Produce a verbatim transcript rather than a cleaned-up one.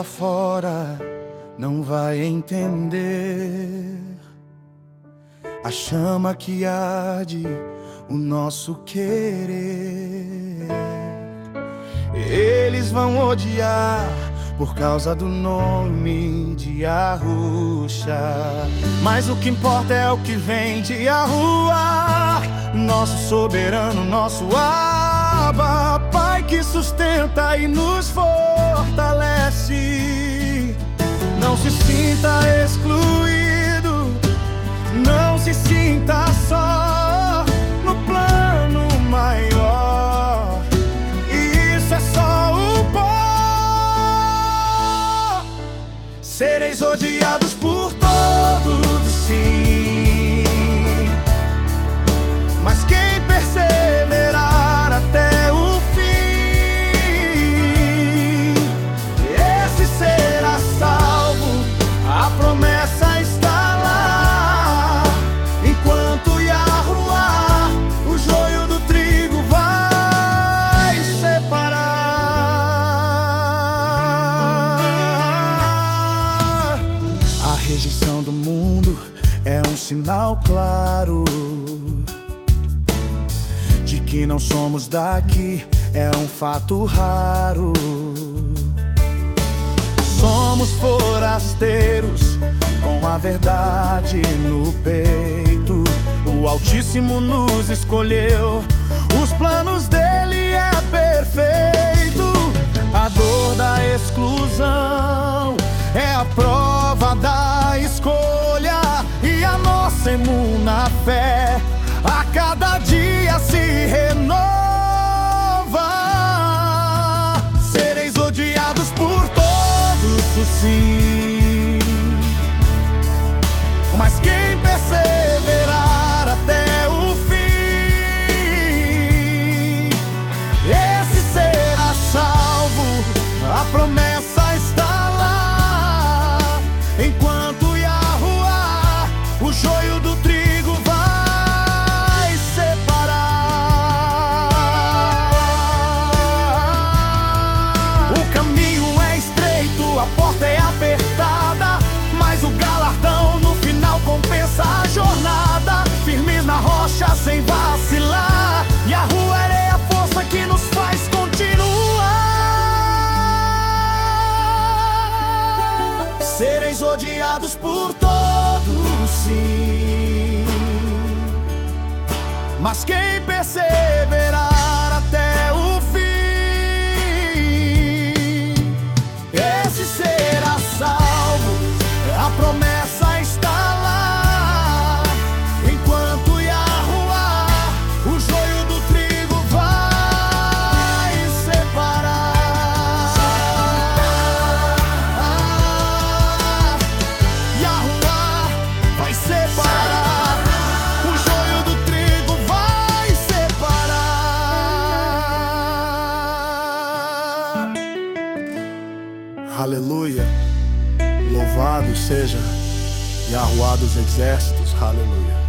lá fora não vai entender a chama que arde o nosso querer. Eles vão odiar por causa do nome de Arusha, mas o que importa é o que vem de Yahuwah, nosso soberano, nosso Abba, Pai que sustenta e nos fortalece. Não se sinta excluído, não se sinta só no plano maior. E isso é só o pó. Sereis odiados por todos, sim, mas quem perseverar até o fim, esse será salvo. A promessa está lá. Enquanto Yahuwah o joio do trigo vai separar. A rejeição do mundo é um sinal claro de que não somos daqui, é um fato raro. Somos forasteiros com a verdade no peito. O Altíssimo nos escolheu, os planos dele é perfeito. A dor da exclusão é a prova da escolha, e a nossa emuna fé a cada dia se renova. Sereis odiados por todos, sim, mas quem perseverar até o fim, esse será salvo. A promessa está lá. Enquanto Yahuwah o joio do trigo vai separar. O caminho é estreito, a porta é apertada, mas o galardão no final compensa a jornada. Firmes na rocha sem vacilar, Yahuwah é a força que nos faz continuar. Sereis odiados por todos, sim, mas quem perseverar até o fim, esse será salvo. A promessa está lá. Enquanto Yahuwah o joio do trigo vai separar. Yahuwah vai separar. O joio do trigo vai separar. Aleluia. Louvado seja Yahuwah dos exércitos, aleluia.